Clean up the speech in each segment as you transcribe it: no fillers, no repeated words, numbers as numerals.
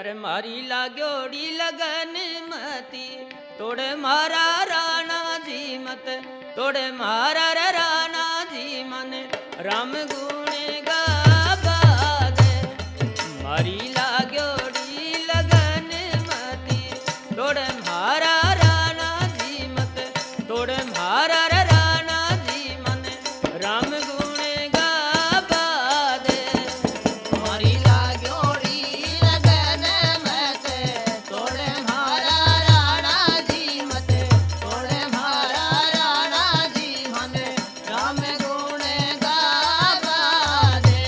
अरे मारी लागोड़ी लगन मती तोड़े मारा राणा जी मत तोड़े मारा रे राणा जी मन राम गुण गावा दे मारी लागोड़ी लगन मती तोड़े मारा राणा जी मत तोड़े मारा रे राणा जी मन राम गुण गावा दे मारी लागोड़ी लगन मत तोड़े मारा राणा जी मत तोड़े मारा राणा जी मन राम गुण गावा दे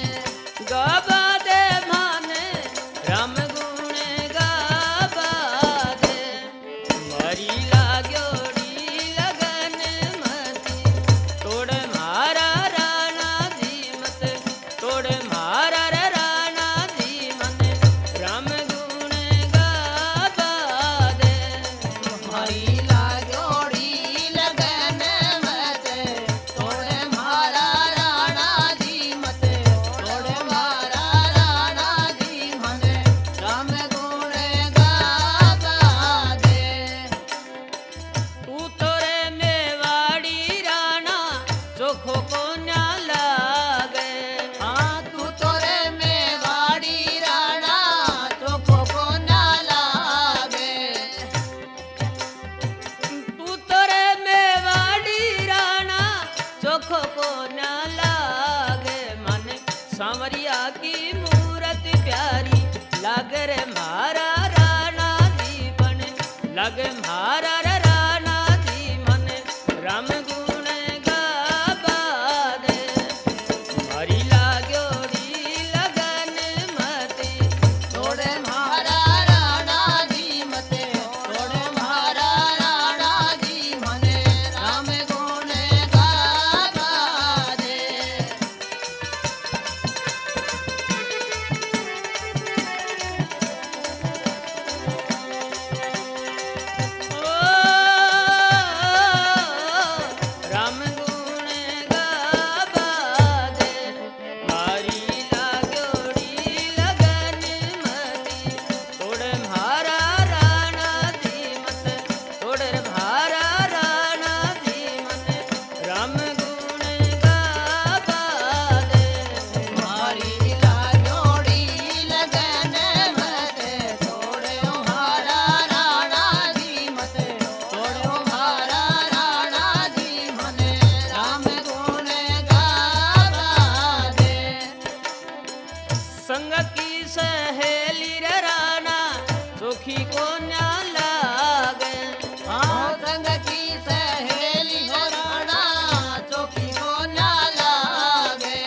माने राम गुण गावा दे मारी लागोड़ी लगन मती तोड़े मारा राणा जी मत तोड़े मारा रे राणा जी मन राम गुण गावा दे मारी लागोड़ी लगन मत तोड़े मारा राणा जी मत तोड़े मारा राणा जी मन राम गुण गावा दे तू तोरे मेवाड़ी राणा चोखो को न्या लागे हाँ तू तोरे मेवाड़ी राणा चोखो को ना लागे तू तोरे मेवाड़ी राणा चोखो को न्या लागे मन सांवरिया की मूरत प्यारी लागे रे मारा राणा जी बन लागे मारा रे राणा जी मन राम गुण गावा दे मारी लागोड़ी लगन मती तोड़े मारा राणा जी मते तोड़े मारा राणा जी मने राम गुण गावा दे ओ राम गुण गावा दे मारी लागोड़ी लगन मती तोड़े मारा राणा जी मत तोड़े मारा राणा जी मन राम गुण गावा दे मारी लागोड़ी लगन मते तोड़े मारा राणा जी मते तोड़े मारा राणा जी मने राम गुण गावा दे संग की सहेली रे राणा चोखी को न्या लागे हाँ संग की सहेली हो राणा चौकी को ना लागे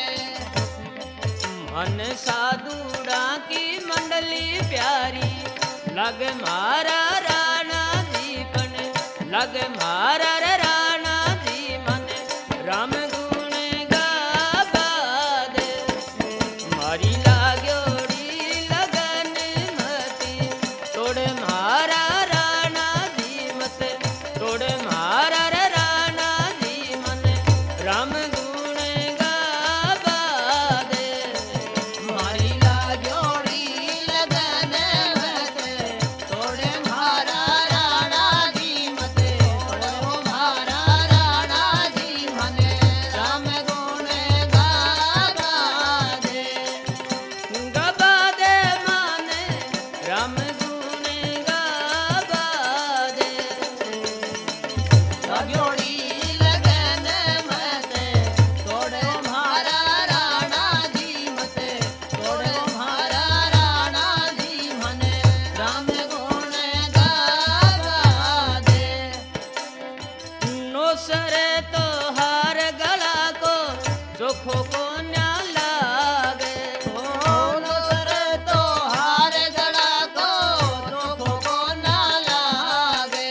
मन साधुड़ा की मंडली प्यारी लग मारा राणा जी पन लग मारा रे राणा जी मन राम गुण गावा दे मारी लागोड़ी लगन मती तोड़े मारा राणा जी मत तोड़े मारा रे राणा जी मन राम गुण गावा दे मारी लागोड़ी लगन मते तोड़े मारा राणा जी मते तोड़े मारा राणा जी मने राम गुण गावा दे गावा दे माने राम गुण गावा दे लागोड़ी लगन मते तोड़े मारा राणा जी मते तोड़े मारा राणा जी मने राम गुण गावा दे नोसरे तो हार गला को चोखो को न्या लागे नोसर तो हार गड़ा को चोखो को ना लागे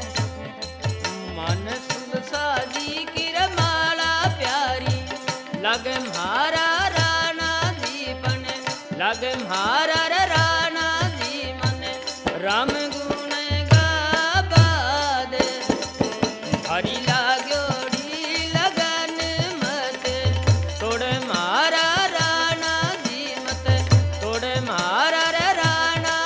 मन साजी की रमाला प्यारी लग मारा राणा जी बन लग मारा रे राणा जी मन राम गुण गावा दे हरी लागोड़ी लगन मत तोड़े मारा राणा जी मत तोड़े मारा रे राणा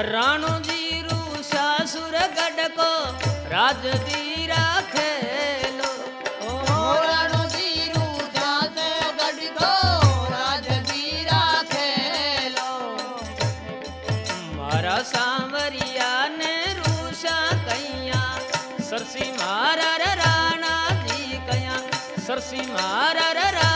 राणो जी रूसा सुरगढ़ को राज दीरा खेलो राणो जी रूसा से गढ़ को राजगीरा खेलो मारा सांवरिया ने रूसा कैया सरसी मारा रे राणा जी कैया सरसी मारा रे